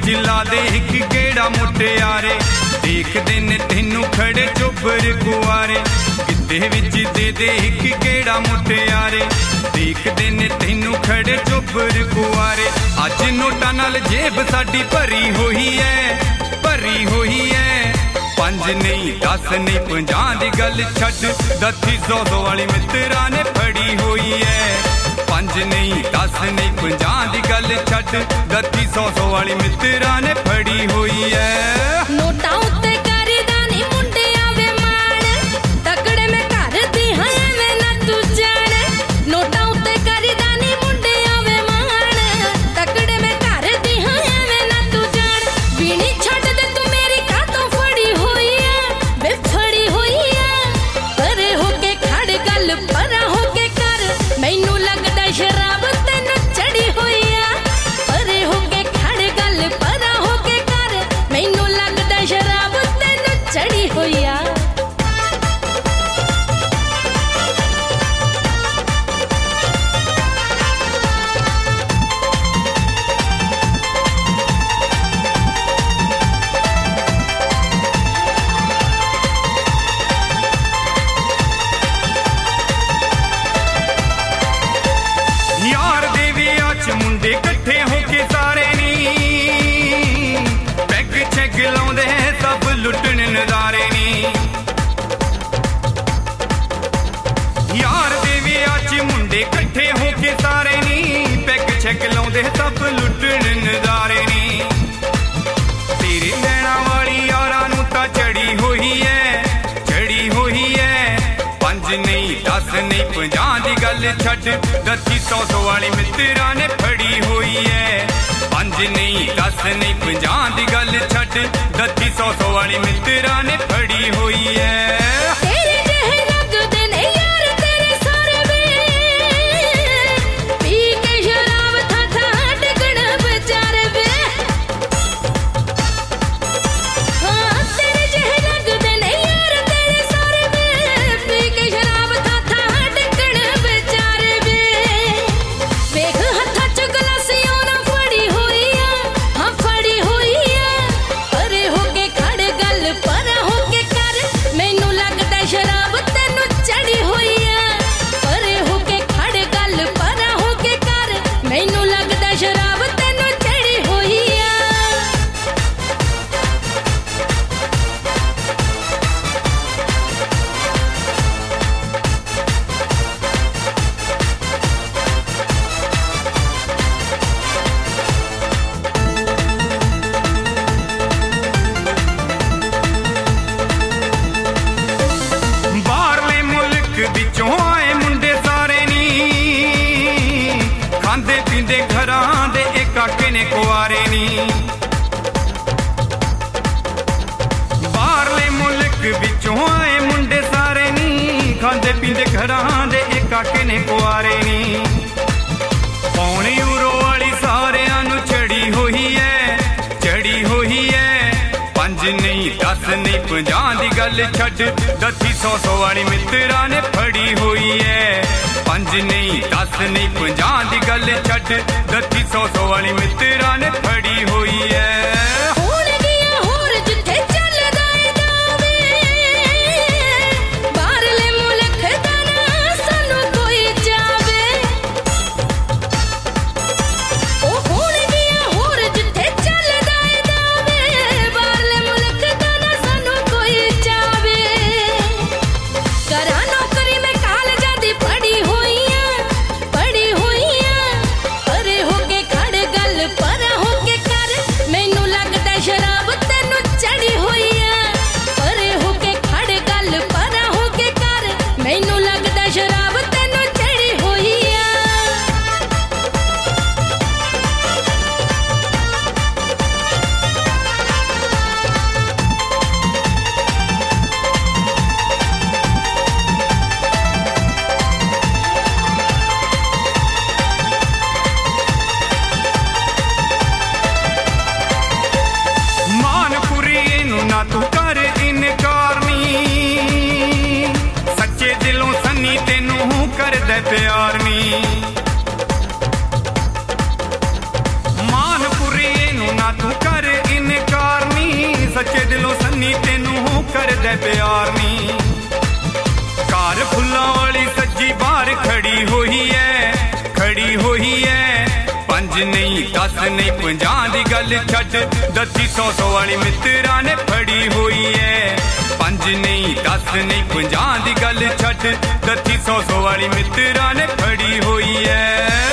ला दे एक गेड़ा मुटियारे, देखदे ने तैनू खड़े चोबर कुआरे। गिद्दे विच दे दे एक गेड़ा मुटियारे, देखदे ने तैनू खड़े चोबर कुआरे। अज नोटां नाल जेब साडी भरी होई है, भरी होई है। 5 नहीं 10 नहीं 50 दी गल छड्ड, दत्ती 100 वाली मित्तरां ने फड़ी होई है। 5 नहीं 10 नहीं 50 दी गल छड्ड, दत्ती 100 वाली मित्तरां ने फड़ी होई है। नोटां उत्ते करदा नी मुंडिया वे माण, तकड़े में घर दी हां एवें ना तू जाण। नोटां उत्ते करदा नी मुंडिया वे माण, तकड़े में घर दी हां एवें ना तू जाण। बीणी छड्ड दे तू मेरी कातों फड़ी होई है, वे फड़ी होई है। परे होके खड़ गल परा होके कर, मैनू लगदा शराब तैनू चढ़ी होई है। परे होके खड़ गल परा होके कर, मैनू लगदा शराब तैनू चढ़ी होई है। यार दे विआह च मुंडे कट्ठे होके सारे नी, पैग छैग लाउंदे सब लुटण नज़ारे नी। यार दे विआह च मुंडे कट्ठे होके सारे नी, पैग छैग लाउंदे सब लुटण नज़ारे नी। तेरे नैना वाली यारां नूं तां चढ़ी होई है, चढ़ी होई है। 5 नहीं 10 नहीं 50 दी गल छड्ड, दत्ती 100 वाली मित्तरां ने फड़ी होई है। 5 नहीं 10 नहीं 50 दी गल छड्ड, दत्ती 100 वाली मित्तरां ने फड़ी होई है। तेरे जेहे लगदे ने यार तेरे सारे वे, पी के शराब था डिगण बेचारे वे। हाँ तेरे जेहे लगदे ने यार तेरे सारे वे, पी के शराब था डिगण बेचारे वे। वेख हत्थां च गलासियां ना फड़ी होई है, हाँ फड़ी होई है। परे होके खड़ गल परा होके कर, मैनू लगदा शराब तैनू चढ़ी होई है। परे होके खड़ गल परा होके कर, मैनू लगदा शराब तैनू चढ़ी होई है। बाहरले मुल्क विचों आए मुंडे सारे नी, खांदे पींदे घरां दे एक काके ने कुआरे नी। बाहरले मुल्क विचों आए मुंडे सारे नी, खांदे पींदे घरां दे एक काके ने कुआरे नी। पौने यूरो वाली सारियां नूं चढ़ी होई है, चढ़ी होई है। 5 नहीं 10 नहीं 50 दी गल छड्ड, दत्ती 100 वाली मित्तरां ने फड़ी होई है। 5 नहीं 10 नहीं 50 दी गल छड्ड, दत्ती 100 वाली मित्तरां ने फड़ी होई है। होण गियां होर जिथे चलदा ए जावे, बाहरले मुल्क दा ना सानू कोई जावे। ओ होण गियां होर जिथे चलदा ए जावे, बाहरले मुल्क दा ना सानू कोई जावे। करा नौकरी में कालजां दी पढ़ी होई है, पढ़ी होई है। परे होके खड़ गल परा होके कर, मैनू लगदा शराब तैनू चढ़ी होई है। परे होके खड़ गल परा होके कर, मैनू लगदा शराब तैनू चढ़ी होई है। मानपुरी नूं ना तू कर इनकार नी, सच्चे दिलों सन्नी तैनू करदे प्यार नी। मानपुरी नूं ना तू कर करदे प्यार नी। कार फुल्लां वाली सज्जी बाहर खड़ी होई है, खड़ी होई है। 5 नहीं 10 नहीं 50 दी गल छड्ड, दसी 100 वाली मित्रा ने फड़ी होई है। 5 नहीं 10 नहीं 50 दी गल छड्ड, दसी 100 वाली मित्रा ने फड़ी होई है।